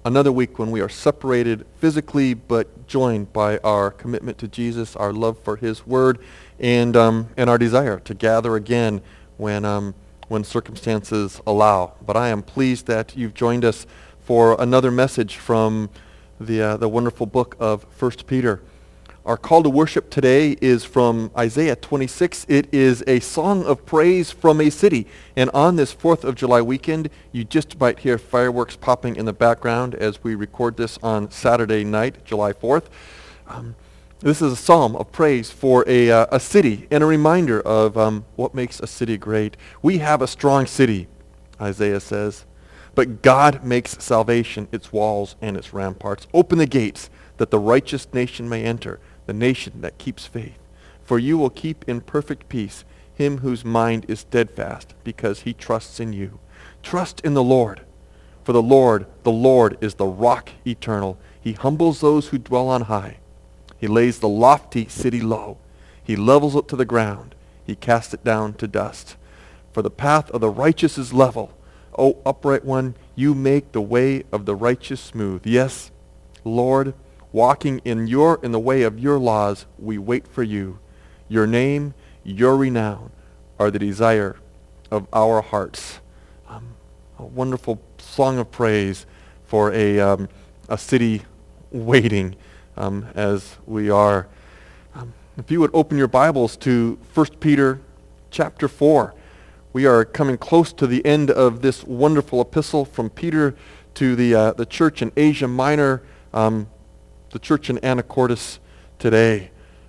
Another week when we are separated physically but joined by our commitment to Jesus, our love for his word, and our desire to gather again when circumstances allow. But I am pleased that you've joined us for another message from the wonderful book of 1 Peter. Our call to worship today is from Isaiah 26. It is a song of praise from a city. And on this 4th of July weekend, you just might hear fireworks popping in the background as we record this on Saturday night, July 4th. This is a psalm of praise for a city and a reminder of what makes a city great. We have a strong city, Isaiah says, but God makes salvation its walls and its ramparts. Open the gates that the righteous nation may enter, the nation that keeps faith. For you will keep in perfect peace him whose mind is steadfast, because he trusts in you. Trust in the Lord, for the Lord is the rock eternal. He humbles those who dwell on high. He lays the lofty city low. He levels it to the ground. He casts it down to dust. For the path of the righteous is level. O upright one, you make the way of the righteous smooth. Yes, Lord, walking in the way of your laws, we wait for you. Your name, your renown are the desire of our hearts. A wonderful song of praise for a city waiting as we are. If you would open your Bibles to 1 Peter chapter 4. We are coming close to the end of this wonderful epistle from Peter to the church in Asia Minor, the church in Anacortes today.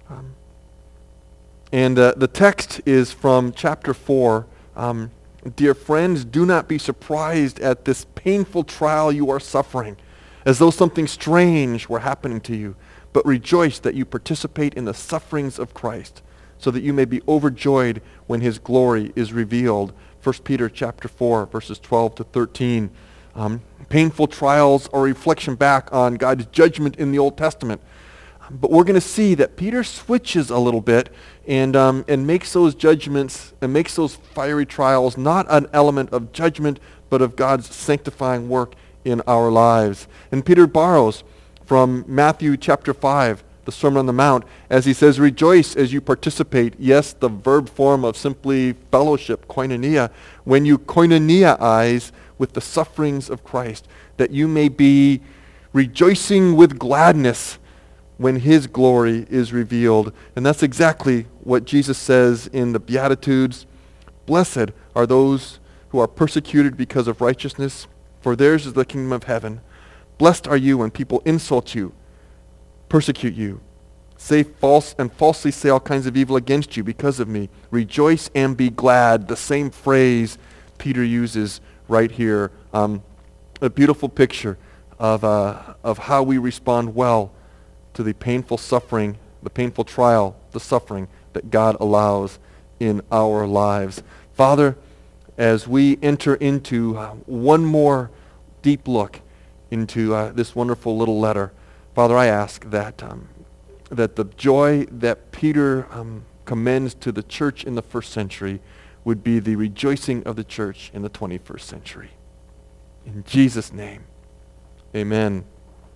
And the text is from chapter 4. Dear friends, do not be surprised at this painful trial you are suffering, as though something strange were happening to you, but rejoice that you participate in the sufferings of Christ, so that you may be overjoyed when his glory is revealed. 1 Peter chapter 4, verses 12 to 13. Painful trials are a reflection back on God's judgment in the Old Testament. But we're going to see that Peter switches a little bit and makes those judgments and makes those fiery trials not an element of judgment, but of God's sanctifying work in our lives. And Peter borrows from Matthew chapter 5, the Sermon on the Mount, as he says, rejoice as you participate. Yes, the verb form of simply fellowship, koinonia, when you koinoniaize with the sufferings of Christ, that you may be rejoicing with gladness when his glory is revealed. And that's exactly what Jesus says in the Beatitudes. Blessed are those who are persecuted because of righteousness, for theirs is the kingdom of heaven. Blessed are you when people insult you, persecute you, say falsely say all kinds of evil against you because of me. Rejoice and be glad. The same phrase Peter uses right here. A beautiful picture of how we respond well to the painful suffering, the painful trial, the suffering that God allows in our lives. Father, as we enter into one more deep look into this wonderful little letter, Father, I ask that the joy that Peter commends to the church in the first century would be the rejoicing of the church in the 21st century. In Jesus' name, amen.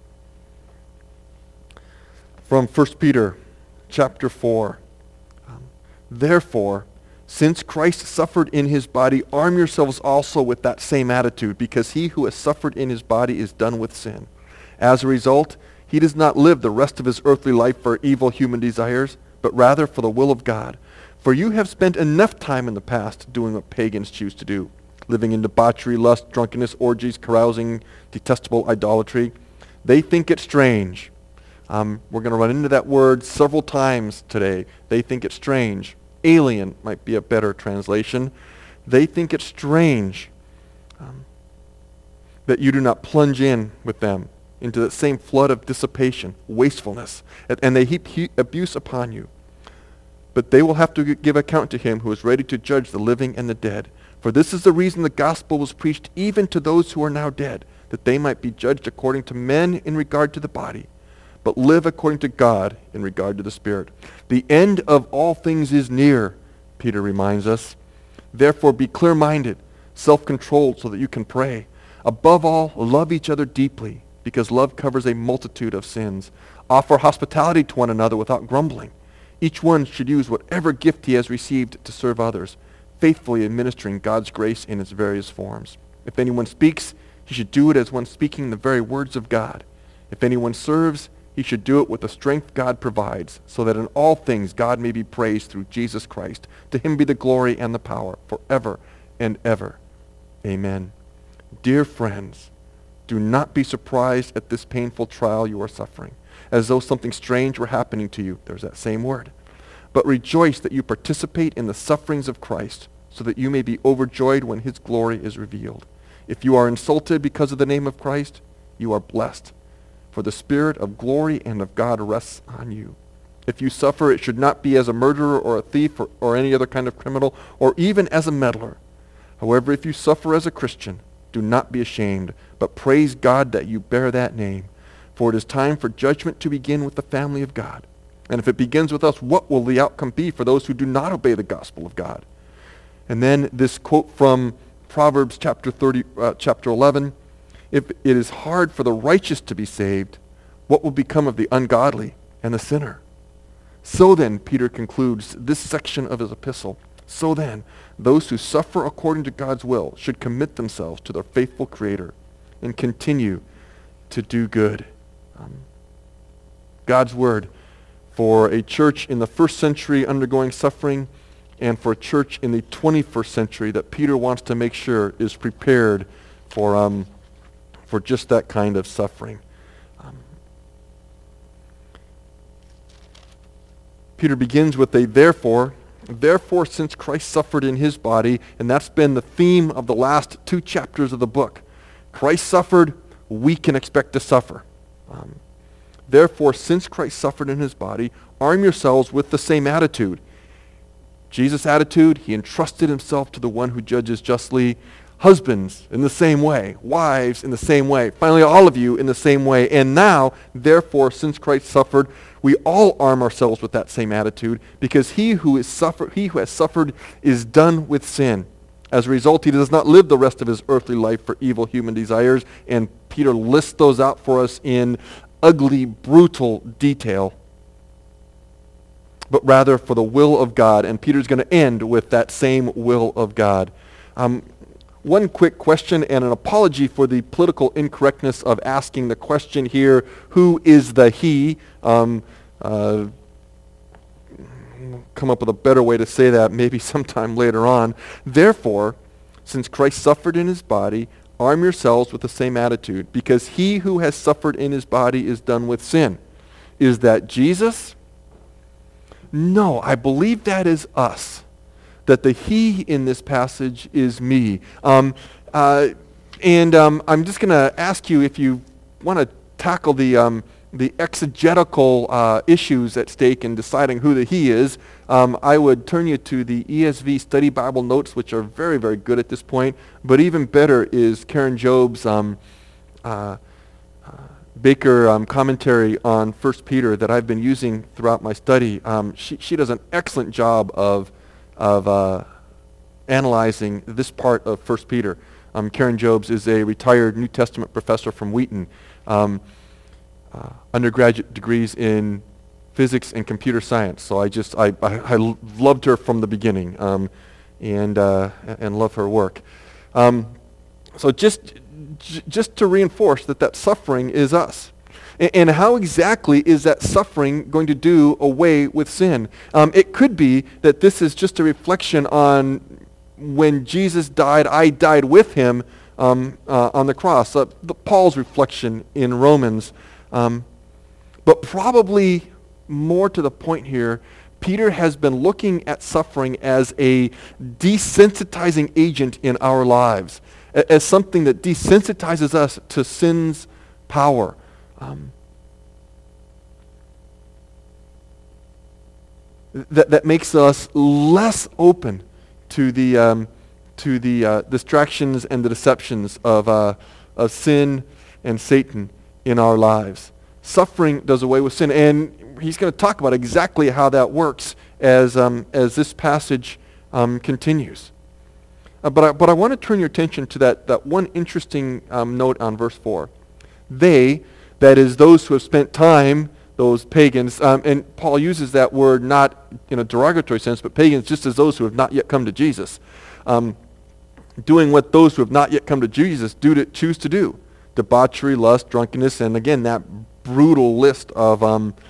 From 1 Peter chapter 4. Therefore, since Christ suffered in his body, arm yourselves also with that same attitude, because he who has suffered in his body is done with sin. As a result, he does not live the rest of his earthly life for evil human desires, but rather for the will of God. For you have spent enough time in the past doing what pagans choose to do, living in debauchery, lust, drunkenness, orgies, carousing, detestable idolatry. They think it strange. We're going to run into that word several times today. They think it strange. Alien might be a better translation. They think it strange that you do not plunge in with them into that same flood of dissipation, wastefulness, and they heap abuse upon you. But they will have to give account to him who is ready to judge the living and the dead. For this is the reason the gospel was preached even to those who are now dead, that they might be judged according to men in regard to the body, but live according to God in regard to the Spirit. The end of all things is near, Peter reminds us. Therefore be clear-minded, self-controlled so that you can pray. Above all, love each other deeply, because love covers a multitude of sins. Offer hospitality to one another without grumbling. Each one should use whatever gift he has received to serve others, faithfully administering God's grace in its various forms. If anyone speaks, he should do it as one speaking the very words of God. If anyone serves, he should do it with the strength God provides, so that in all things God may be praised through Jesus Christ. To him be the glory and the power forever and ever. Amen. Dear friends, do not be surprised at this painful trial you are suffering, as though something strange were happening to you. There's that same word. But rejoice that you participate in the sufferings of Christ, so that you may be overjoyed when his glory is revealed. If you are insulted because of the name of Christ, you are blessed, for the Spirit of glory and of God rests on you. If you suffer, it should not be as a murderer or a thief or any other kind of criminal, or even as a meddler. However, if you suffer as a Christian, do not be ashamed, but praise God that you bear that name. For it is time for judgment to begin with the family of God. And if it begins with us, what will the outcome be for those who do not obey the gospel of God? And then this quote from Proverbs chapter 11. If it is hard for the righteous to be saved, what will become of the ungodly and the sinner? So then, Peter concludes this section of his epistle. So then, those who suffer according to God's will should commit themselves to their faithful Creator and continue to do good. God's word for a church in the first century undergoing suffering, and for a church in the 21st century that Peter wants to make sure is prepared for just that kind of suffering. Peter begins with a therefore. Therefore, since Christ suffered in his body, and that's been the theme of the last 2 chapters of the book. Christ suffered, we can expect to suffer. Therefore, since Christ suffered in his body, arm yourselves with the same attitude. Jesus' attitude, he entrusted himself to the one who judges justly. Husbands, in the same way. Wives, in the same way. Finally, all of you in the same way. And now, therefore, since Christ suffered, we all arm ourselves with that same attitude, because he who has suffered is done with sin. As a result, he does not live the rest of his earthly life for evil human desires, and Peter lists those out for us in ugly, brutal detail, but rather for the will of God. And Peter's going to end with that same will of God. One quick question and an apology for the political incorrectness of asking the question here, who is the he? Come up with a better way to say that maybe sometime later on. Therefore, since Christ suffered in his body, arm yourselves with the same attitude, because he who has suffered in his body is done with sin. Is that Jesus? No, I believe that is us. That the he in this passage is me. I'm just going to ask you, if you want to tackle the exegetical issues at stake in deciding who the he is, I would turn you to the ESV Study Bible Notes, which are very, very good at this point. But even better is Karen Job's Baker commentary on 1 Peter that I've been using throughout my study. She does an excellent job of analyzing this part of 1 Peter. Karen Jobs is a retired New Testament professor from Wheaton. Undergraduate degrees in physics and computer science. So I loved her from the beginning, and love her work. So just to reinforce that suffering is us. And how exactly is that suffering going to do away with sin? It could be that this is just a reflection on when Jesus died, I died with him on the cross. Paul's reflection in Romans. But probably more to the point here, Peter has been looking at suffering as a desensitizing agent in our lives, as something that desensitizes us to sin's power. That makes us less open to the distractions and the deceptions of sin and Satan in our lives. Suffering does away with sin, and he's going to talk about exactly how that works as this passage continues. But I want to turn your attention to that one interesting note on verse 4. They, that is, those who have spent time, those pagans, and Paul uses that word not in a derogatory sense, but pagans just as those who have not yet come to Jesus. Doing what those who have not yet come to Jesus choose to do. Debauchery, lust, drunkenness, and again, that brutal list of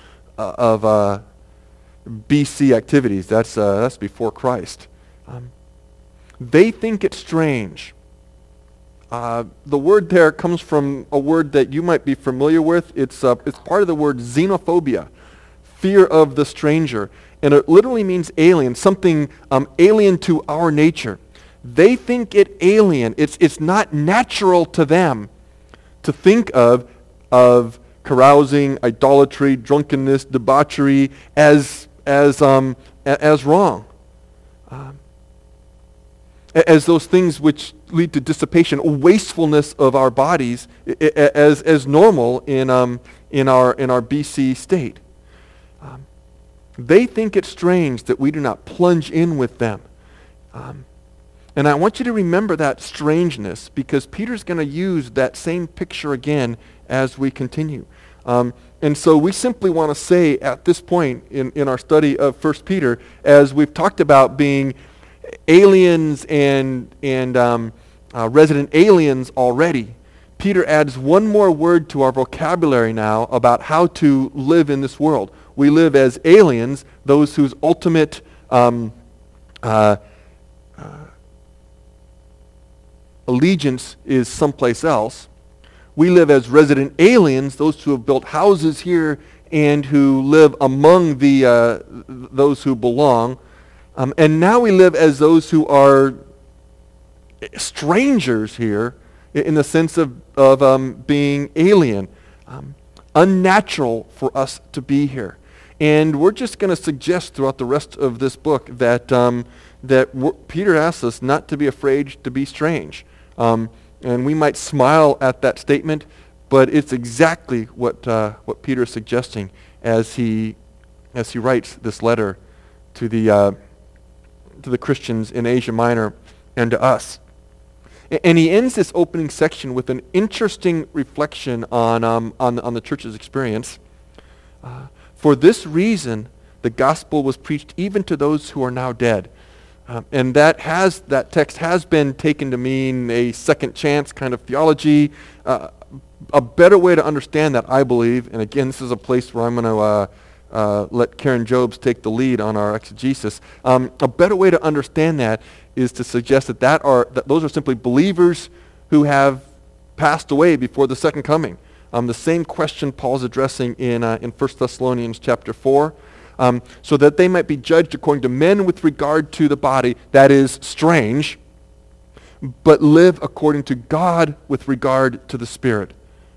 BC activities. That's before Christ. They think it's strange. The word there comes from a word that you might be familiar with. It's part of the word xenophobia, fear of the stranger. And it literally means alien, something alien to our nature. They think it alien. It's not natural to them to think of carousing, idolatry, drunkenness, debauchery as wrong. As those things which lead to dissipation, wastefulness of our bodies, as normal in our BC state. They think it's strange that we do not plunge in with them. And I want you to remember that strangeness, because Peter's going to use that same picture again as we continue. And so we simply want to say at this point in our study of 1 Peter, as we've talked about being aliens and resident aliens already, Peter adds one more word to our vocabulary now about how to live in this world. We live as aliens, those whose ultimate allegiance is someplace else. We live as resident aliens, those who have built houses here and who live among those who belong. And now we live as those who are strangers here in the sense of being alien, unnatural for us to be here. And we're just going to suggest throughout the rest of this book that Peter asks us not to be afraid to be strange. And we might smile at that statement, but it's exactly what Peter is suggesting as he writes this letter to the Christians in Asia Minor and to us. And he ends this opening section with an interesting reflection on the church's experience. For this reason, the gospel was preached even to those who are now dead. And that text has been taken to mean a second chance kind of theology. A better way to understand that, I believe, and again, this is a place where I'm going to let Karen Jobs take the lead on our exegesis. A better way to understand that is to suggest that those are simply believers who have passed away before the second coming. The same question Paul's addressing in 1 Thessalonians chapter 4. So that they might be judged according to men with regard to the body, that is strange, but live according to God with regard to the Spirit.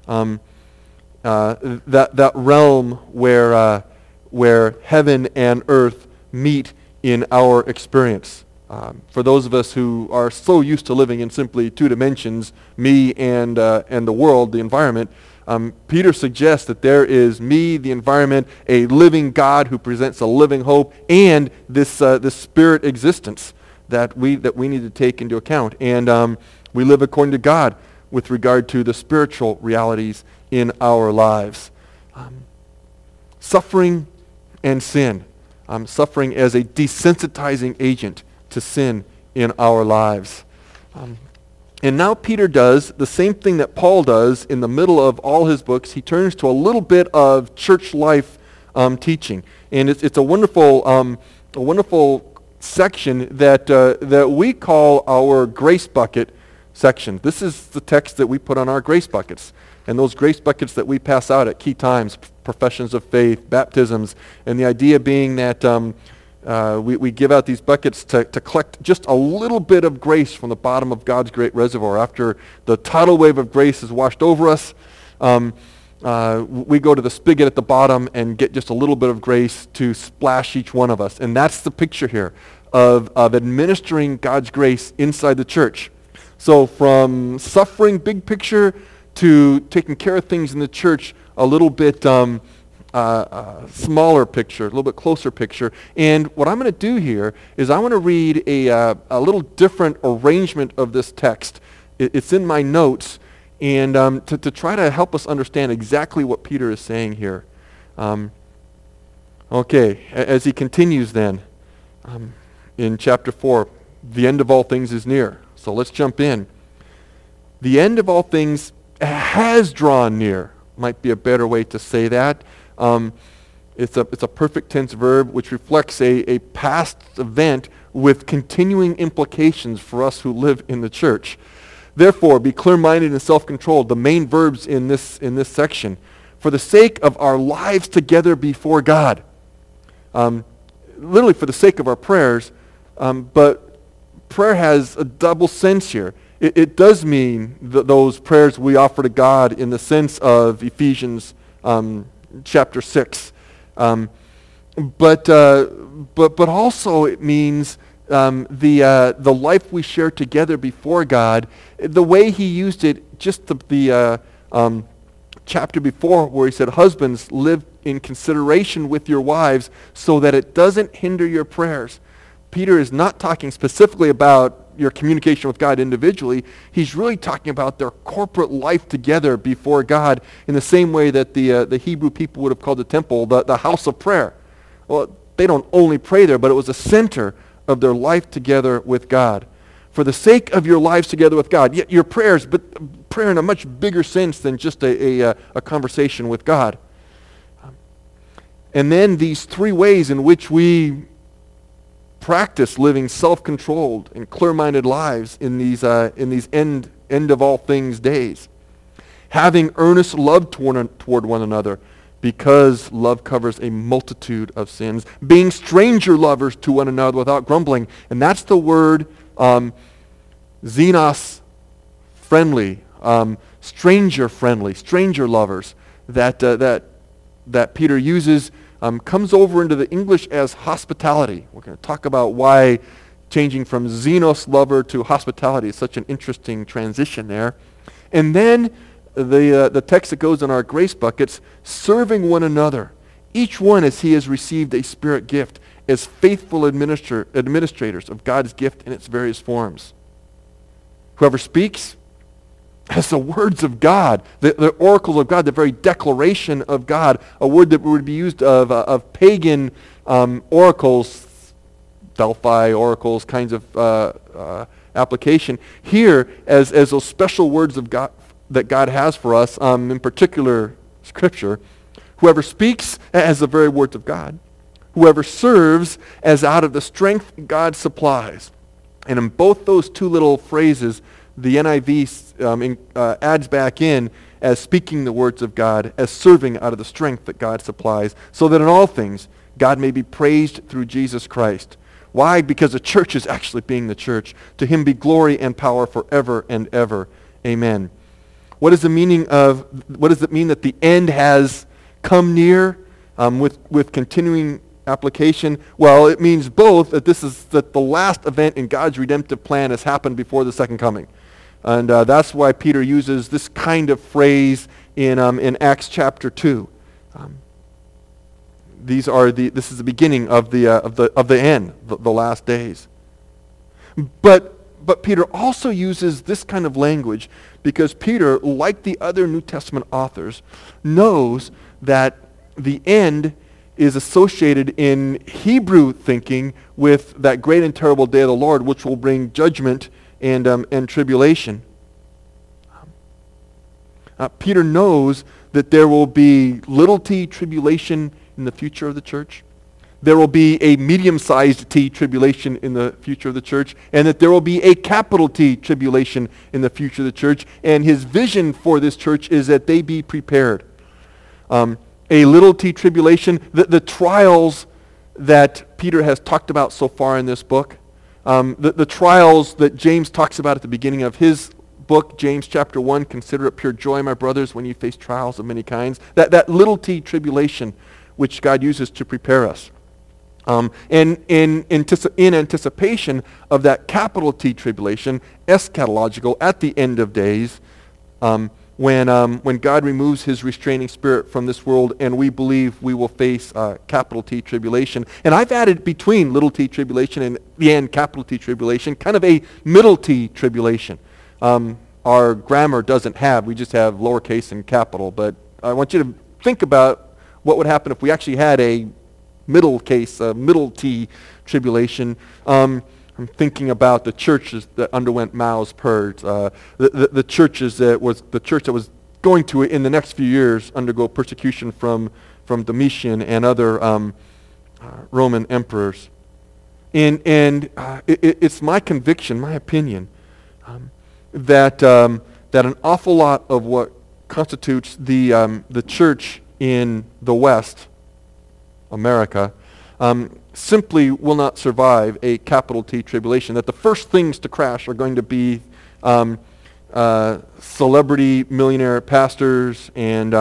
That realm where heaven and earth meet in our experience. For those of us who are so used to living in simply two dimensions, me and the world, the environment, Peter suggests that there is me, the environment, a living God who presents a living hope, and this spirit existence that we need to take into account. And we live according to God with regard to the spiritual realities in our lives. Suffering and sin. Suffering as a desensitizing agent to sin in our lives. And now Peter does the same thing that Paul does in the middle of all his books. He turns to a little bit of church life teaching. And it's a wonderful section that we call our grace bucket section. This is the text that we put on our grace buckets. And those grace buckets that we pass out at key times, professions of faith, baptisms, and the idea being that we give out these buckets to collect just a little bit of grace from the bottom of God's great reservoir. After the tidal wave of grace has washed over us, we go to the spigot at the bottom and get just a little bit of grace to splash each one of us. And that's the picture here of administering God's grace inside the church. So from suffering, big picture, to taking care of things in the church, a little bit smaller picture, a little bit closer picture. And what I'm going to do here is I want to read a little different arrangement of this text. It's in my notes, and to try to help us understand exactly what Peter is saying here. As he continues then, in chapter 4, the end of all things is near. So let's jump in. The end of all things has drawn near, might be a better way to say that. It's a perfect tense verb which reflects a past event with continuing implications for us who live in the church. Therefore, be clear-minded and self-controlled, the main verbs in this section, for the sake of our lives together before God. Literally for the sake of our prayers, but prayer has a double sense here. It does mean those prayers we offer to God in the sense of Ephesians chapter 6. But also it means the life we share together before God, the way he used it just the chapter before where he said, husbands, live in consideration with your wives so that it doesn't hinder your prayers. Peter is not talking specifically about your communication with God individually. He's really talking about their corporate life together before God in the same way that the Hebrew people would have called the temple the house of prayer. Well, they don't only pray there, but it was a center of their life together with God. For the sake of your lives together with God, yet your prayers, but prayer in a much bigger sense than just a conversation with God. And then these three ways in which we practice living self-controlled and clear-minded lives in these end of all things days. Having earnest love toward one another, because love covers a multitude of sins. Being stranger lovers to one another without grumbling. And that's the word xenos friendly, stranger friendly, stranger lovers that Peter uses. Comes over into the English as hospitality. We're going to talk about why changing from xenos lover to hospitality is such an interesting transition there. And then the text that goes in our grace buckets, serving one another, each one as he has received a spirit gift, as faithful administrators of God's gift in its various forms. Whoever speaks has the words of God, the oracles of God, the very declaration of God, a word that would be used of pagan oracles, Delphi oracles, kinds of application. Here, as those special words of God that God has for us, in particular Scripture, whoever speaks as the very words of God, whoever serves as out of the strength God supplies. And in both those two little phrases, the NIV adds back in as speaking the words of God, as serving out of the strength that God supplies, so that in all things God may be praised through Jesus Christ. Why? Because the church is actually being the church. To him be glory and power forever and ever. Amen. What is the meaning of, what does it mean that the end has come near with continuing application? Well, it means both that that the last event in God's redemptive plan has happened before the second coming. And that's why Peter uses this kind of phrase in Acts chapter 2. This is the beginning of the end, the last days. But Peter also uses this kind of language because Peter, like the other New Testament authors, knows that the end is associated in Hebrew thinking with that great and terrible day of the Lord, which will bring judgment and tribulation. Peter knows that there will be little t tribulation in the future of the church. There will be a medium-sized T tribulation in the future of the church, and that there will be a capital T tribulation in the future of the church. And his vision for this church is that they be prepared. A little t tribulation, the trials that Peter has talked about so far in this book, the trials that James talks about at the beginning of his book, James chapter 1, consider it pure joy, my brothers, when you face trials of many kinds. That little t tribulation which God uses to prepare us. And in anticipation of that capital T tribulation, eschatological, at the end of days, when God removes his restraining spirit from this world, and we believe we will face capital T tribulation. And I've added between little t tribulation and the end capital T tribulation, kind of a middle T tribulation. our grammar doesn't have. We just have lowercase and capital. But I want you to think about what would happen if we actually had a middle case, a middle T tribulation. I'm thinking about the churches that underwent Mao's purge, the churches that was the church that was going to in the next few years undergo persecution from Domitian and other Roman emperors. And it's my conviction, my opinion, that an awful lot of what constitutes the church in the West, America, simply will not survive a capital T tribulation. That the first things to crash are going to be celebrity millionaire pastors and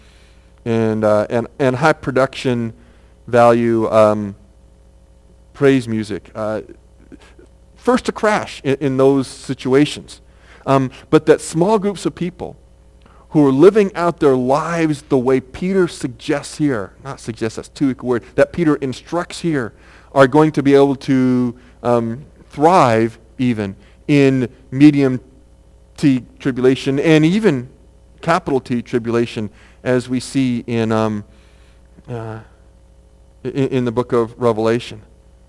high production value praise music. First to crash in those situations. But that small groups of people who are living out their lives the way Peter suggests here, not suggests, that's too weak a word, that Peter instructs here, are going to be able to thrive even in medium T tribulation and even capital T tribulation, as we see in the book of Revelation.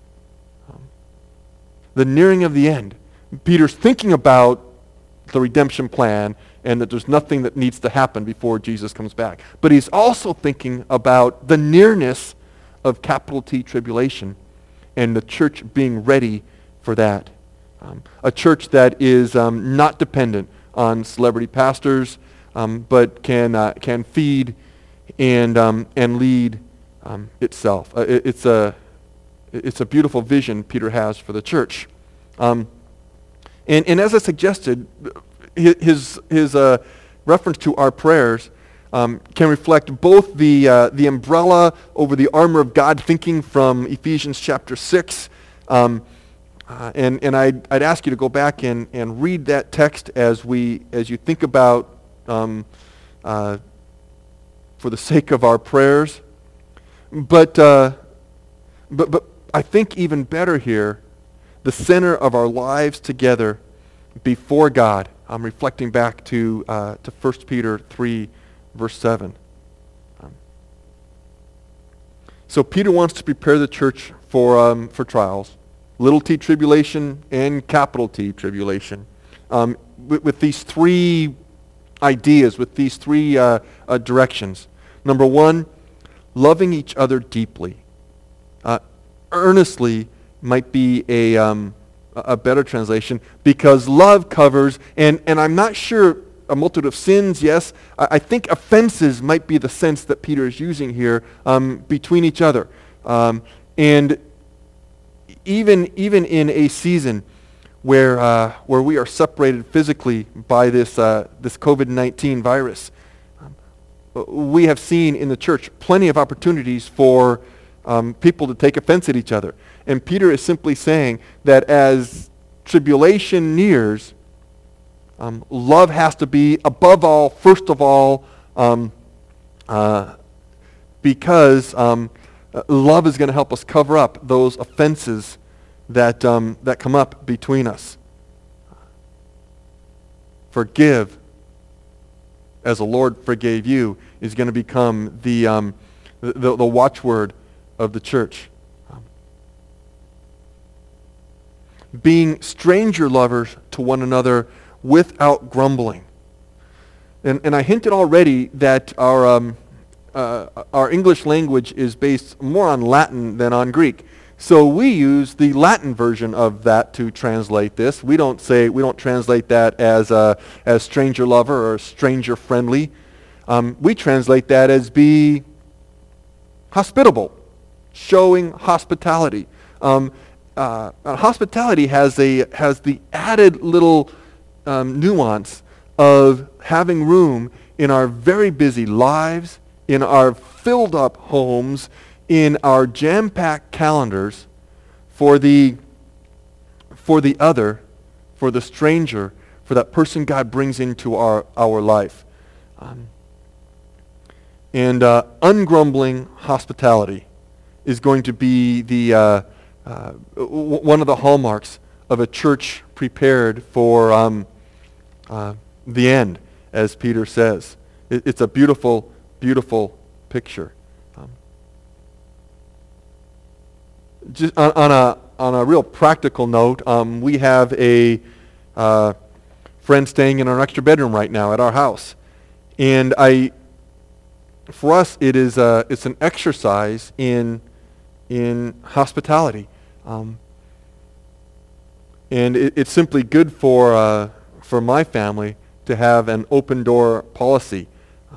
The nearing of the end. Peter's thinking about the redemption plan and that there's nothing that needs to happen before Jesus comes back. But he's also thinking about the nearness of capital T tribulation and the church being ready for that. A church that is not dependent on celebrity pastors, but can feed and lead itself. It's a beautiful vision Peter has for the church. And as I suggested, his reference to our prayers can reflect both the umbrella over the armor of God thinking from Ephesians chapter 6. And I'd ask you to go back and read that text as you think about, for the sake of our prayers. But I think even better here, the center of our lives together before God. I'm reflecting back to 1 Peter 3, verse 7. So Peter wants to prepare the church for trials, little t tribulation and capital T tribulation. With these three ideas, with these three directions. Number one, loving each other deeply. Earnestly might be a better translation, because love covers, and I'm not sure a multitude of sins, yes. I think offenses might be the sense that Peter is using here between each other. And even in a season where we are separated physically by this COVID-19 virus, we have seen in the church plenty of opportunities for people to take offense at each other. And Peter is simply saying that as tribulation nears, love has to be above all, first of all, because love is going to help us cover up those offenses that come up between us. Forgive as the Lord forgave you is going to become the watchword of the church. Being stranger lovers to one another without grumbling. And I hinted already that our English language is based more on Latin than on Greek. So we use the Latin version of that to translate this. We don't translate that as stranger lover or stranger friendly. We translate that as be hospitable, showing hospitality. Hospitality has the added little nuance of having room in our very busy lives, in our filled up homes, in our jam-packed calendars for the other, for the stranger, for that person God brings into our life. And ungrumbling hospitality is going to be the one of the hallmarks of a church prepared for the end, as Peter says. It's a beautiful, beautiful picture. Just on a real practical note, we have a friend staying in our extra bedroom right now at our house, and for us, it's an exercise in hospitality, and it's simply good for my family to have an open door policy.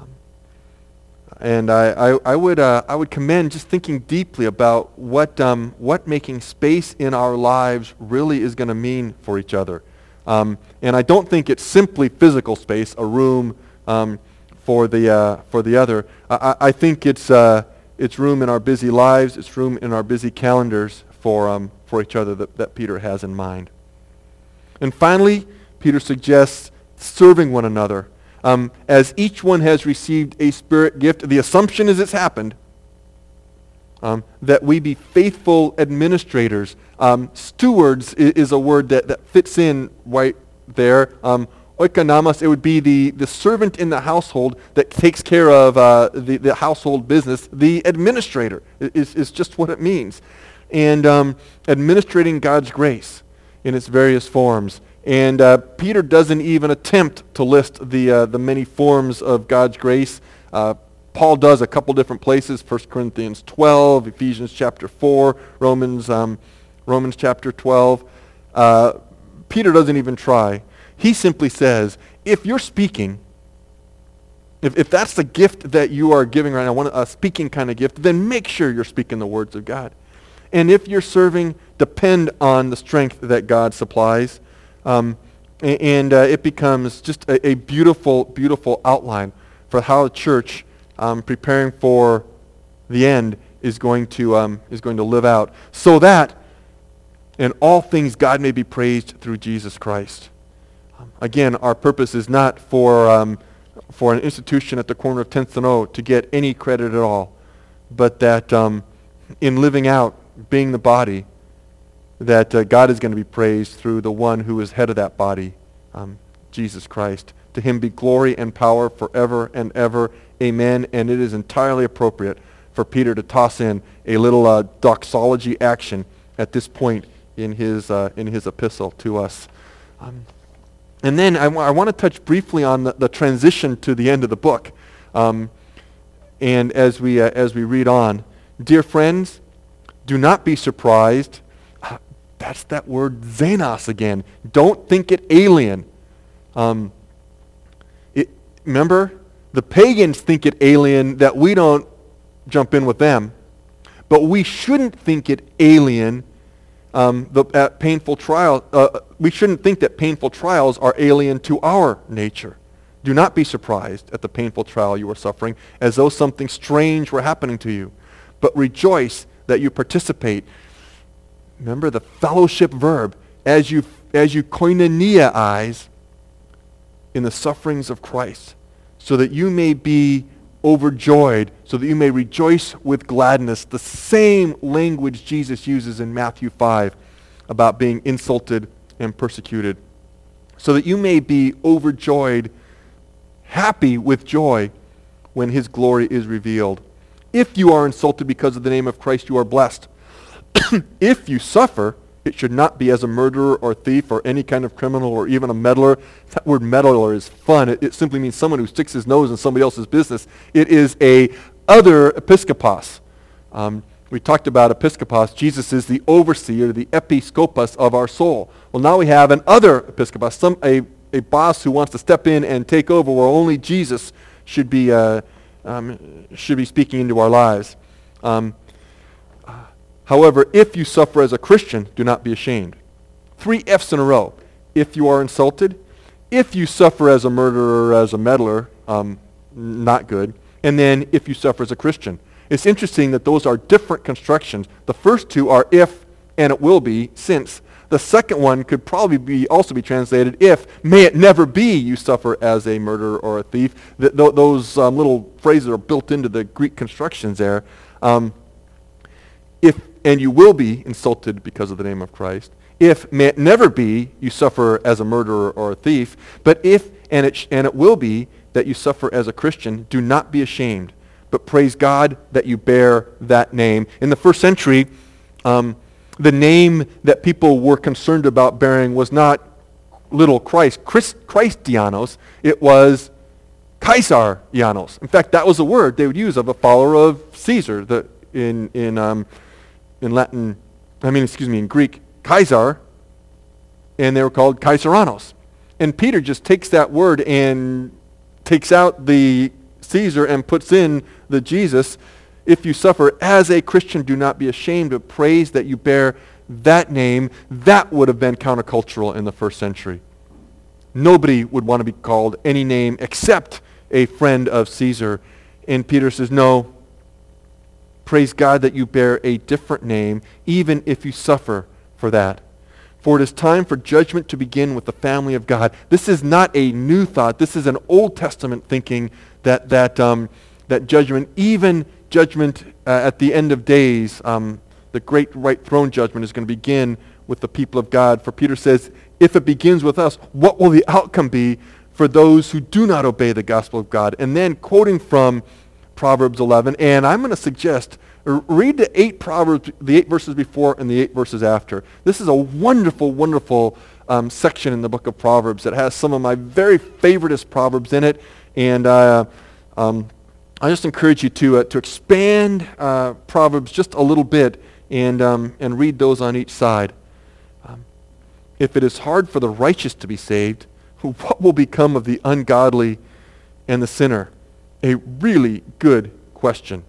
And I would commend just thinking deeply about what making space in our lives really is going to mean for each other. And I don't think it's simply physical space, a room for the other. I think it's room in our busy lives, it's room in our busy calendars for each other that Peter has in mind. And finally, Peter suggests serving one another. As each one has received a Spirit gift, the assumption is it's happened, that we be faithful administrators. Stewards is a word that fits in right there. Oikonomos, it would be the servant in the household that takes care of the household business. The administrator is just what it means. And administrating God's grace in its various forms. And Peter doesn't even attempt to list the many forms of God's grace. Paul does a couple different places, 1 Corinthians 12, Ephesians chapter 4, Romans chapter 12. Peter doesn't even try. He simply says, if you're speaking, if that's the gift that you are giving right now, a speaking kind of gift, then make sure you're speaking the words of God. And if you're serving, depend on the strength that God supplies. It becomes just a beautiful, beautiful outline for how the church, preparing for the end, is going to live out, so that in all things God may be praised through Jesus Christ. Again, our purpose is not for an institution at the corner of 10th and O to get any credit at all, but that in living out, being the body, that God is going to be praised through the one who is head of that body, Jesus Christ. To him be glory and power forever and ever. Amen. And it is entirely appropriate for Peter to toss in a little doxology action at this point in his epistle to us. And then I want to touch briefly on the transition to the end of the book. And as we read on, dear friends, do not be surprised. That's that word xenos again. Don't think it alien. Remember, the pagans think it alien that we don't jump in with them. But we shouldn't think it alien at painful trial. We shouldn't think that painful trials are alien to our nature. Do not be surprised at the painful trial you are suffering, as though something strange were happening to you. But rejoice that you participate. Remember the fellowship verb, as you koinoniaize in the sufferings of Christ, so that you may be overjoyed, so that you may rejoice with gladness. The same language Jesus uses in Matthew 5 about being insulted and persecuted. So that you may be overjoyed, happy with joy when his glory is revealed. If you are insulted because of the name of Christ, you are blessed. If you suffer, it should not be as a murderer or thief or any kind of criminal or even a meddler. That word meddler is fun. It simply means someone who sticks his nose in somebody else's business. It is a other episkopos. We talked about episkopos. Jesus is the overseer, the episkopos of our soul. Well, now we have an other episkopos, a boss who wants to step in and take over where only Jesus should be speaking into our lives. However, if you suffer as a Christian, do not be ashamed. 3 F's in a row. If you are insulted, if you suffer as a murderer or as a meddler, not good. And then if you suffer as a Christian. It's interesting that those are different constructions. The first two are if and it will be since. The second one could probably also be translated if, may it never be you suffer as a murderer or a thief. Those little phrases are built into the Greek constructions there. If and you will be insulted because of the name of Christ. If, may it never be, you suffer as a murderer or a thief. But if and it will be that you suffer as a Christian, do not be ashamed, but praise God that you bear that name. In the first century, the name that people were concerned about bearing was not little Christianos, it was Kaisarianos. In fact, that was a word they would use of a follower of Caesar. In Greek, Caesar, and they were called Kaisaranos. And Peter just takes that word and takes out the Caesar and puts in the Jesus. If you suffer as a Christian, do not be ashamed, but praise that you bear that name. That would have been countercultural in the first century. Nobody would want to be called any name except a friend of Caesar. And Peter says, no, praise God that you bear a different name, even if you suffer for that. For it is time for judgment to begin with the family of God. This is not a new thought. This is an Old Testament thinking that judgment, even judgment at the end of days, the great white throne judgment is going to begin with the people of God. For Peter says, if it begins with us, what will the outcome be for those who do not obey the gospel of God? And then quoting from Proverbs 11, and I'm going to suggest, read the 8 Proverbs, the 8 verses before and the 8 verses after. This is a wonderful, wonderful section in the book of Proverbs that has some of my very favoriteest Proverbs in it. And I just encourage you to expand Proverbs just a little bit and read those on each side. If it is hard for the righteous to be saved, what will become of the ungodly and the sinner? A really good question.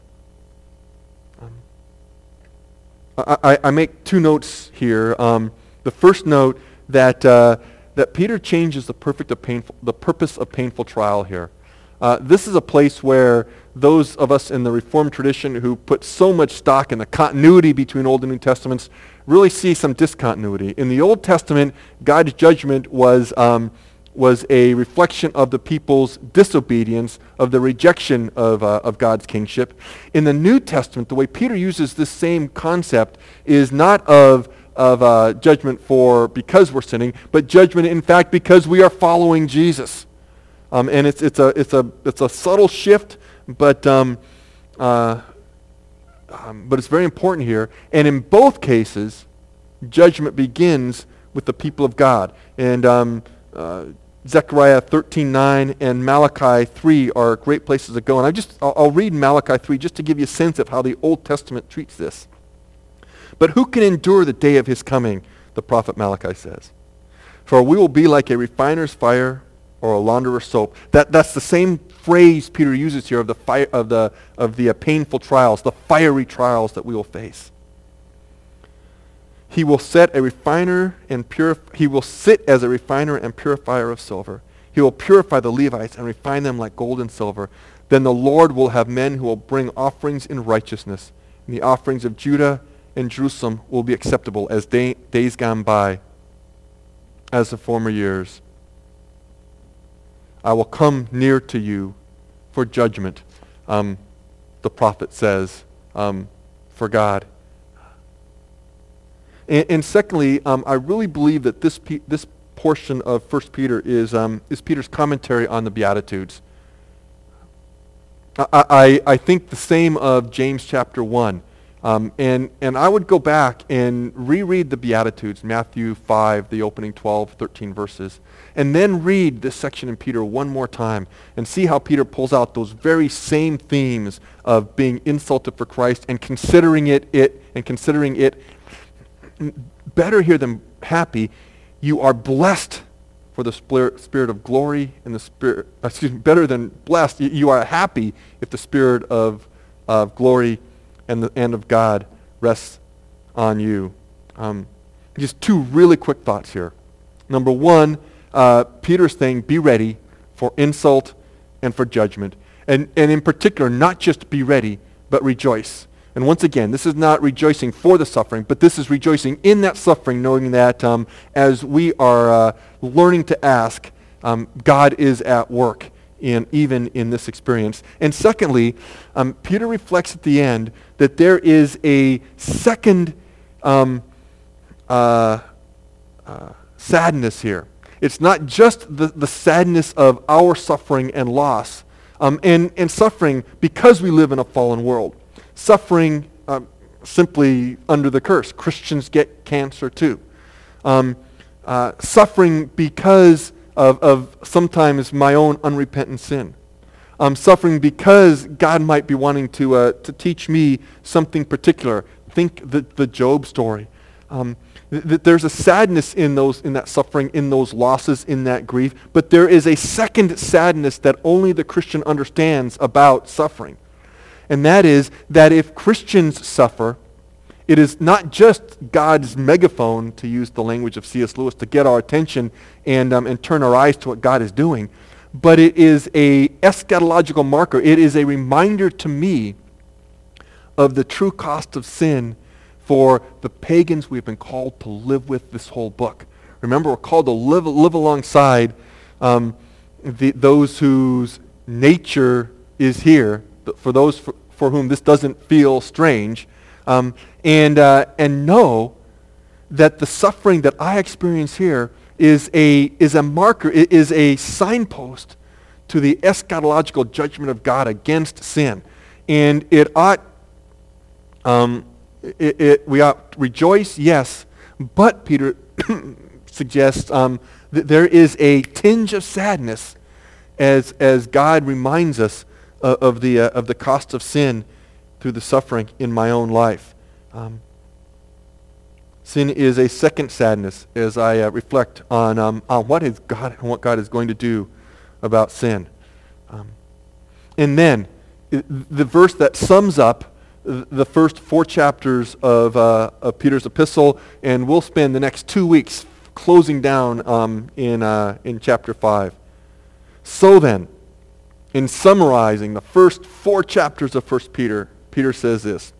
I make 2 notes here. The first note that Peter changes the purpose of painful trial here. This is a place where those of us in the Reformed tradition who put so much stock in the continuity between Old and New Testaments really see some discontinuity. In the Old Testament, God's judgment was a reflection of the people's disobedience, of the rejection of God's kingship. In the New Testament, the way Peter uses this same concept is not of judgment because we're sinning, but judgment, in fact, because we are following Jesus. And it's a subtle shift, but it's very important here. And in both cases, judgment begins with the people of God. And Zechariah 13:9 and Malachi 3 are great places to go. And I'll read Malachi 3 just to give you a sense of how the Old Testament treats this. But who can endure the day of his coming, the prophet Malachi says. For we will be like a refiner's fire or a launderer's soap. That's the same phrase Peter uses here of the fire of the painful trials, the fiery trials that we will face. He will sit as a refiner and purifier of silver. He will purify the Levites and refine them like gold and silver. Then the Lord will have men who will bring offerings in righteousness, and the offerings of Judah and Jerusalem will be acceptable as days gone by, as the former years. I will come near to you for judgment, the prophet says, for God. And secondly, I really believe that this portion of 1 Peter is Peter's commentary on the Beatitudes. I think the same of James chapter 1. And I would go back and reread the Beatitudes, Matthew 5, the opening 12, 13 verses, and then read this section in Peter one more time and see how Peter pulls out those very same themes of being insulted for Christ and considering it better here than happy. You are blessed for the spirit of glory and the spirit, better than blessed. You are happy if the spirit of glory and of God rests on you. Just 2 really quick thoughts here. Number 1, Peter's saying, be ready for insult and for judgment. And in particular, not just be ready, but rejoice. And once again, this is not rejoicing for the suffering, but this is rejoicing in that suffering, knowing that as we are learning to ask, God is at work even in this experience. And secondly, Peter reflects at the end that there is a second sadness here. It's not just the sadness of our suffering and loss, and suffering because we live in a fallen world. Suffering simply under the curse. Christians get cancer too. Suffering because of sometimes my own unrepentant sin. Suffering because God might be wanting to teach me something particular. Think the Job story. There's a sadness in that suffering, in those losses, in that grief, but there is a second sadness that only the Christian understands about suffering. And that is that if Christians suffer, it is not just God's megaphone, to use the language of C.S. Lewis, to get our attention and turn our eyes to what God is doing, but it is a eschatological marker. It is a reminder to me of the true cost of sin for the pagans we've been called to live with this whole book. Remember, we're called to live alongside those whose nature is here, for those for whom this doesn't feel strange, and know that the suffering that I experience here is a marker, it is a signpost to the eschatological judgment of God against sin. And it ought, we ought to rejoice, yes, but Peter suggests that there is a tinge of sadness as God reminds us of the cost of sin through the suffering in my own life. Sin is a second sadness as I reflect on what God is going to do about sin. And then the verse that sums up the first 4 chapters of Peter's epistle, and we'll spend the next 2 weeks closing down in chapter 5. So then, in summarizing the first 4 chapters of 1 Peter, Peter says this: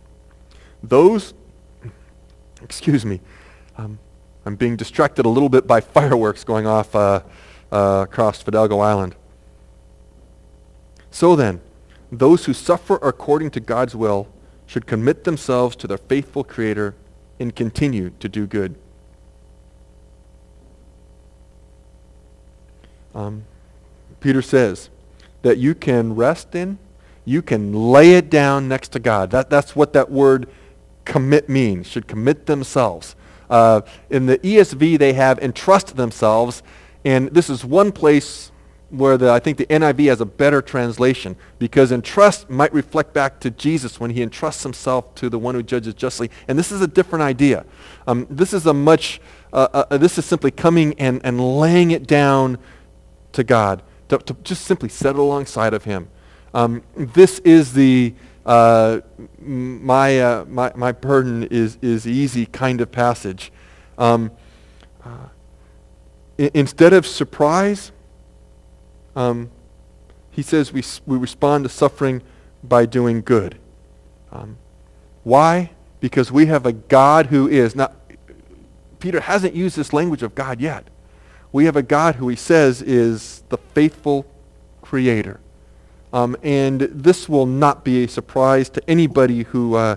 I'm being distracted a little bit by fireworks going off across Fidalgo Island. So then, those who suffer according to God's will should commit themselves to their faithful Creator and continue to do good. Peter says that you can rest in, you can lay it down next to God. That's what that word commit means, should commit themselves. In the ESV they have entrust themselves, and this is one place where I think the NIV has a better translation, because entrust might reflect back to Jesus when he entrusts himself to the one who judges justly, and this is a different idea. This is simply coming and laying it down to God, to just simply set it alongside of him. This is the my burden is easy kind of passage. Instead of surprise, he says we respond to suffering by doing good. Why? Because we have a God who is, now Peter hasn't used this language of God yet. We have a God who he says is the faithful Creator. And this will not be a surprise to anybody who's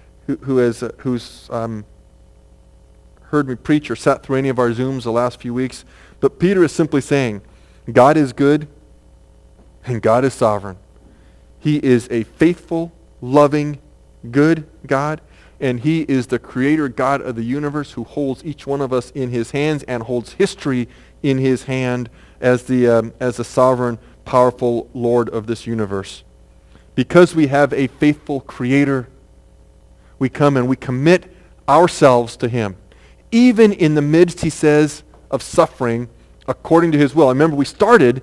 heard me preach or sat through any of our Zooms the last few weeks. But Peter is simply saying, God is good and God is sovereign. He is a faithful, loving, good God, and he is the creator God of the universe who holds each one of us in his hands and holds history in his hand as the sovereign, powerful Lord of this universe. Because we have a faithful Creator, we come and we commit ourselves to him. Even in the midst, he says, of suffering according to his will. I remember we started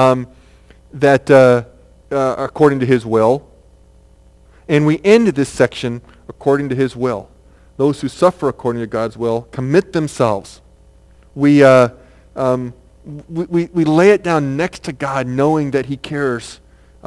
that according to his will, and we ended this section according to his will. Those who suffer according to God's will commit themselves. We lay it down next to God, knowing that he cares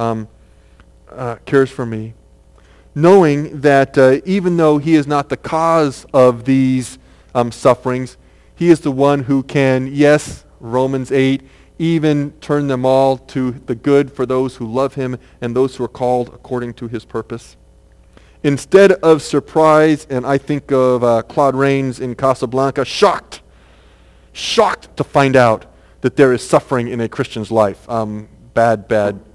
for me. Knowing that even though he is not the cause of these sufferings, he is the one who can, yes, Romans 8, even turn them all to the good for those who love him and those who are called according to his purpose. Instead of surprise, and I think of Claude Rains in Casablanca, shocked to find out that there is suffering in a Christian's life. Bad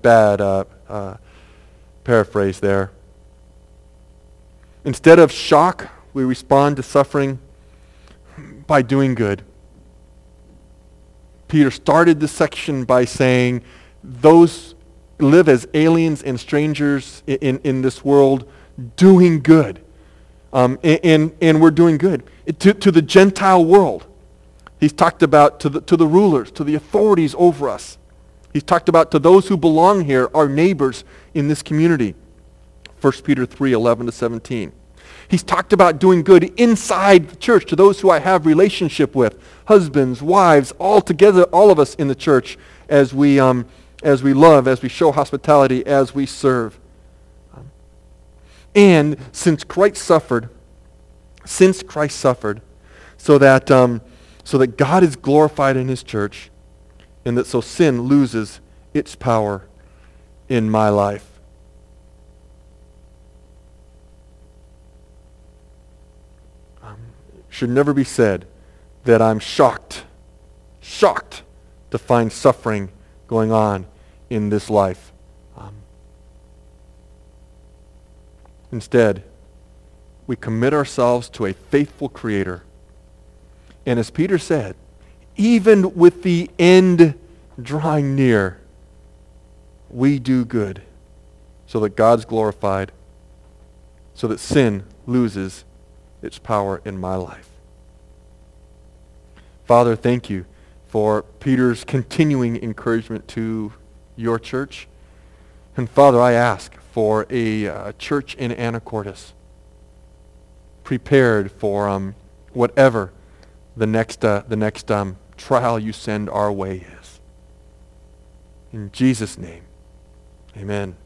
paraphrase there. Instead of shock, we respond to suffering by doing good. Peter started this section by saying, those live as aliens and strangers in this world, doing good. And we're doing good. To the Gentile world. He's talked about to the rulers, to the authorities over us. He's talked about to those who belong here, our neighbors in this community. 1 Peter 3:11-17. He's talked about doing good inside the church to those who I have relationship with, husbands, wives, all together, all of us in the church, as we love, as we show hospitality, as we serve. And since Christ suffered, so that God is glorified in his church, and that so sin loses its power in my life. Should never be said that I'm shocked to find suffering going on in this life. Instead, we commit ourselves to a faithful Creator. And as Peter said, even with the end drawing near, we do good so that God's glorified, so that sin loses its power in my life. Father, thank you for Peter's continuing encouragement to your church. And Father, I ask for a church in Anacortes prepared for whatever the next trial you send our way is. In Jesus' name, amen.